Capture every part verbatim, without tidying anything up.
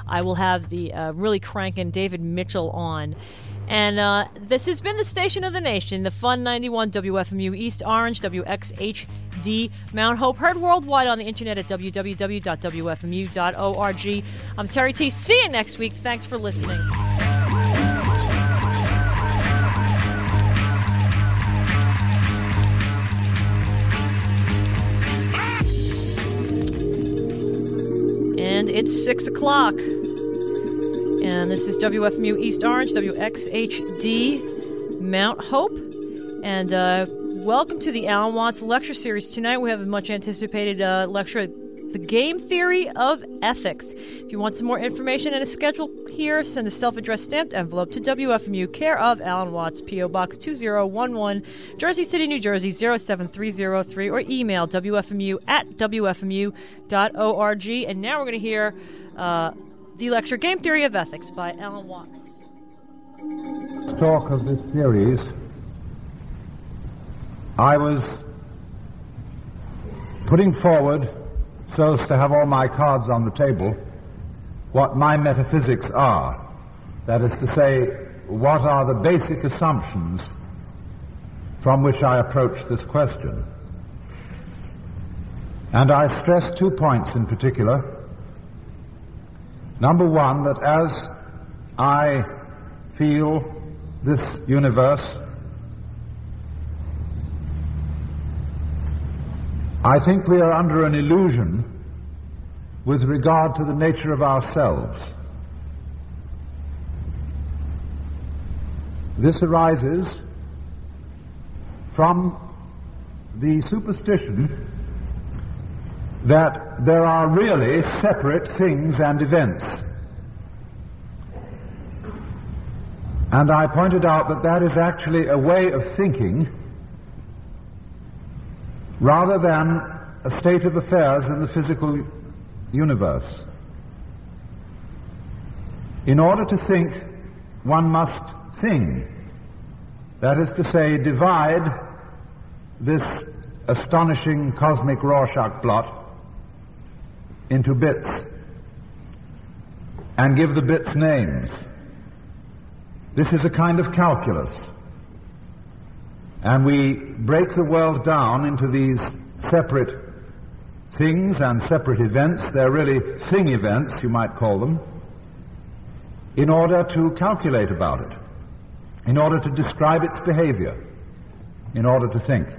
I will have the uh, really cranking David Mitchell on. And uh, this has been the station of the nation, the Fun ninety-one W F M U East Orange, W X H D Mount Hope, heard worldwide on the internet at w w w dot w f m u dot org. I'm Terry T. See you next week. Thanks for listening. And it's six o'clock. And this is W F M U East Orange, W X H D Mount Hope. And uh, welcome to the Alan Watts Lecture Series. Tonight we have a much anticipated uh, lecture, The Game Theory of Ethics. If you want some more information and a schedule here, send a self-addressed stamped envelope to W F M U, care of Alan Watts, P O Box two zero one one, Jersey City, New Jersey, zero seven three zero three, or email W F M U at w f m u dot org. And now we're going to hear uh, the lecture, Game Theory of Ethics, by Alan Watts. Talk of this series, I was putting forward, so as to have all my cards on the table, what my metaphysics are. That is to say, what are the basic assumptions from which I approach this question. And I stress two points in particular. Number one, that as I feel this universe, I think we are under an illusion with regard to the nature of ourselves. This arises from the superstition that there are really separate things and events. And I pointed out that that is actually a way of thinking rather than a state of affairs in the physical universe. In order to think, one must thing. That is to say, divide this astonishing cosmic Rorschach blot into bits and give the bits names. This is a kind of calculus. And we break the world down into these separate things and separate events. They're really thing events, you might call them, in order to calculate about it, in order to describe its behavior, in order to think.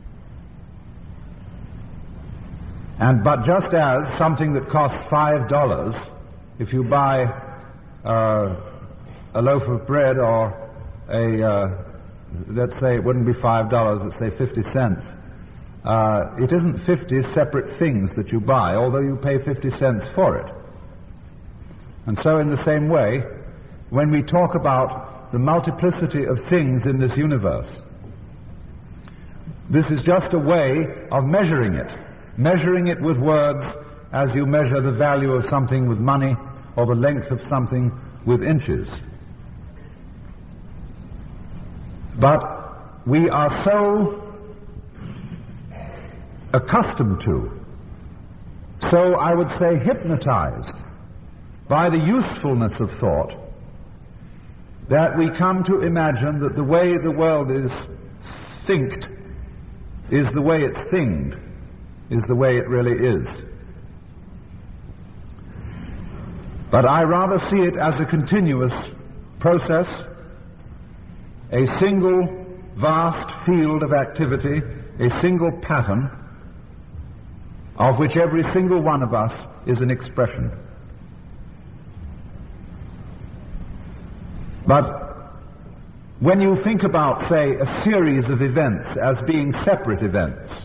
And but just as something that costs five dollars, if you buy uh, a loaf of bread or a, uh, let's say it wouldn't be five dollars, let's say fifty cents, uh, it isn't fifty separate things that you buy, although you pay fifty cents for it. And so in the same way, when we talk about the multiplicity of things in this universe, this is just a way of measuring it. Measuring it with words as you measure the value of something with money or the length of something with inches. But we are so accustomed to, so I would say hypnotized by the usefulness of thought, that we come to imagine that the way the world is thinked is the way it's thinged, is the way it really is. But I rather see it as a continuous process, a single vast field of activity, a single pattern, of which every single one of us is an expression. But when you think about, say, a series of events as being separate events,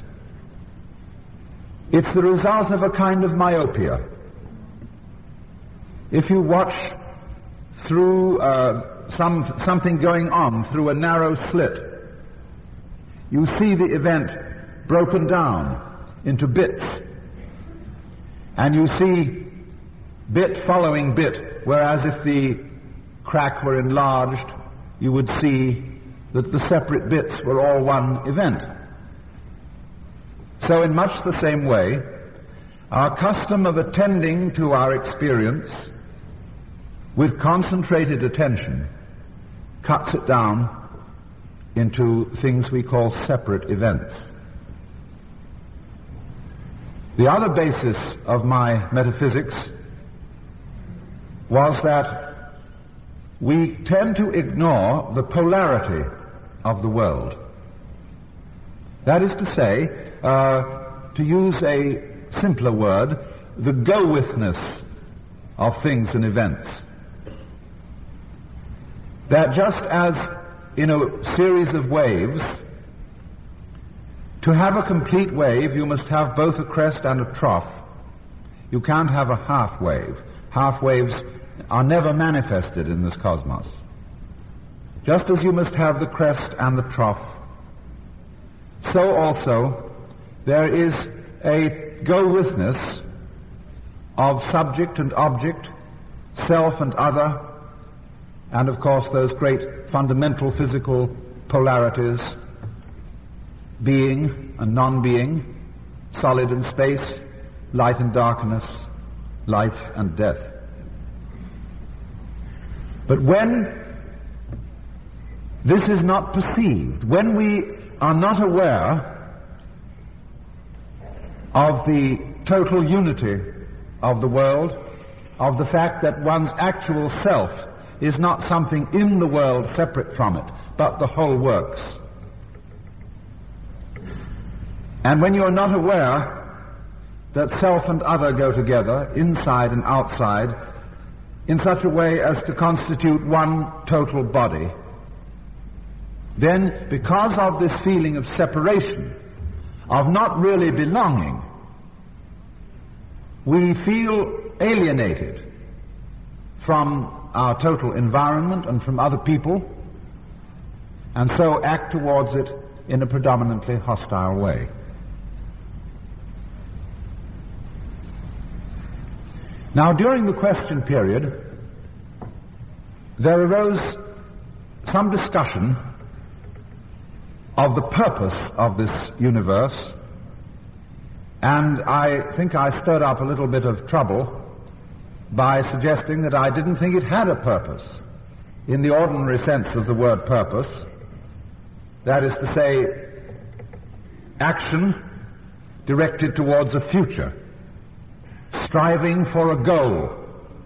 it's the result of a kind of myopia. If you watch through uh, some something going on through a narrow slit, you see the event broken down into bits. And you see bit following bit, whereas if the crack were enlarged, you would see that the separate bits were all one event. So in much the same way, our custom of attending to our experience with concentrated attention, cuts it down into things we call separate events. The other basis of my metaphysics was that we tend to ignore the polarity of the world. That is to say, uh, to use a simpler word, the go-withness of things and events. That just as in a series of waves, to have a complete wave, you must have both a crest and a trough. You can't have a half wave. Half waves are never manifested in this cosmos. Just as you must have the crest and the trough, so also there is a go-withness of subject and object, self and other, and of course those great fundamental physical polarities, being and non-being, solid and space, light and darkness, life and death. But when this is not perceived, when we are not aware of the total unity of the world, of the fact that one's actual self is not something in the world separate from it, but the whole works. And when you are not aware that self and other go together, inside and outside, in such a way as to constitute one total body, then because of this feeling of separation, of not really belonging, we feel alienated from our total environment and from other people, and so act towards it in a predominantly hostile way. Now, during the question period, there arose some discussion of the purpose of this universe, and I think I stirred up a little bit of trouble by suggesting that I didn't think it had a purpose in the ordinary sense of the word purpose. That is to say, action directed towards a future, striving for a goal.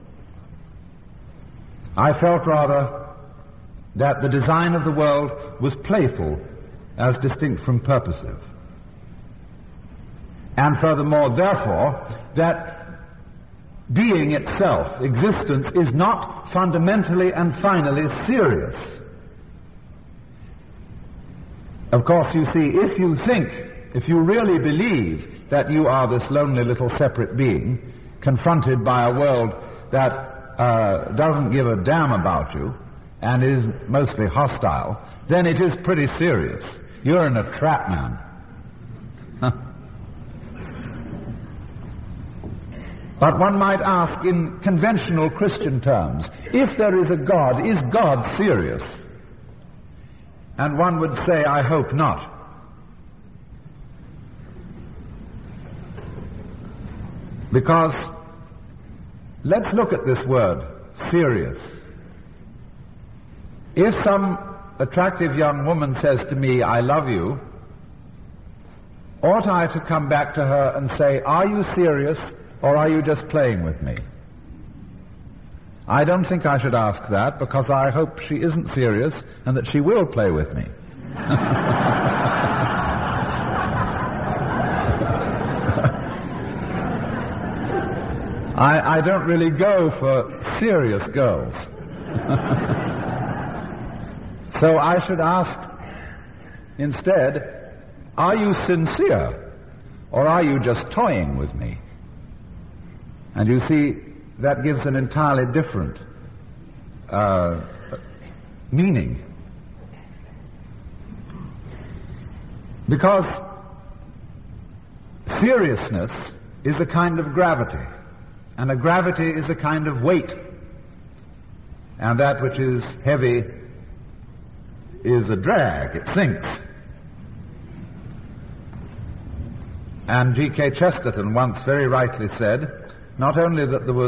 I felt rather that the design of the world was playful as distinct from purposive. And furthermore, therefore, that being itself, existence, is not fundamentally and finally serious. Of course, you see, if you think, if you really believe that you are this lonely little separate being, confronted by a world that uh, doesn't give a damn about you, and is mostly hostile, then it is pretty serious. You're in a trap, man. But one might ask in conventional Christian terms, if there is a God, is God serious? And one would say, I hope not. Because let's look at this word, serious. If some attractive young woman says to me, I love you, ought I to come back to her and say, are you serious or are you just playing with me? I don't think I should ask that, because I hope she isn't serious and that she will play with me. I, I don't really go for serious girls. So I should ask instead, are you sincere or are you just toying with me? And you see, that gives an entirely different uh, meaning. Because seriousness is a kind of gravity, and a gravity is a kind of weight, and that which is heavy is a drag, it sinks. And G K Chesterton once very rightly said, not only that there was